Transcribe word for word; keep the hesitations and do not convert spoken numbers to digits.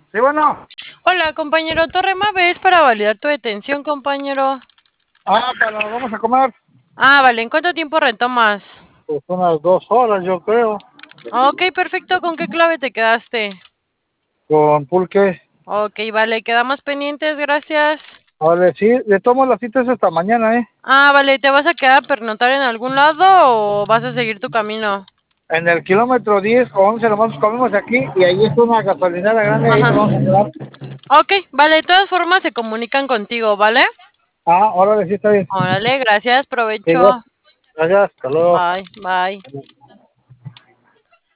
Sí, bueno. Hola, compañero Torrema, ¿ves para validar tu detención, compañero? Ah, para, vamos a comer. Ah, vale, ¿en cuánto tiempo retomas? Pues unas dos horas, yo creo. Ok, perfecto, ¿con qué clave te quedaste? Con pulque. Ok, vale, quedamos pendientes, gracias. Vale, sí, le tomo las citas hasta mañana, ¿eh? Ah, vale, ¿te vas a quedar a pernotar en algún lado o vas a seguir tu camino? En el kilómetro diez o once nomás comemos aquí y ahí es una gasolinera grande, ahí nos Ajá. vamos a quedar. Ok, vale, de todas formas se comunican contigo, ¿vale? Ah, órale, sí está bien. Órale, gracias, Sí, provecho. gracias, gracias, hasta luego. Bye, bye.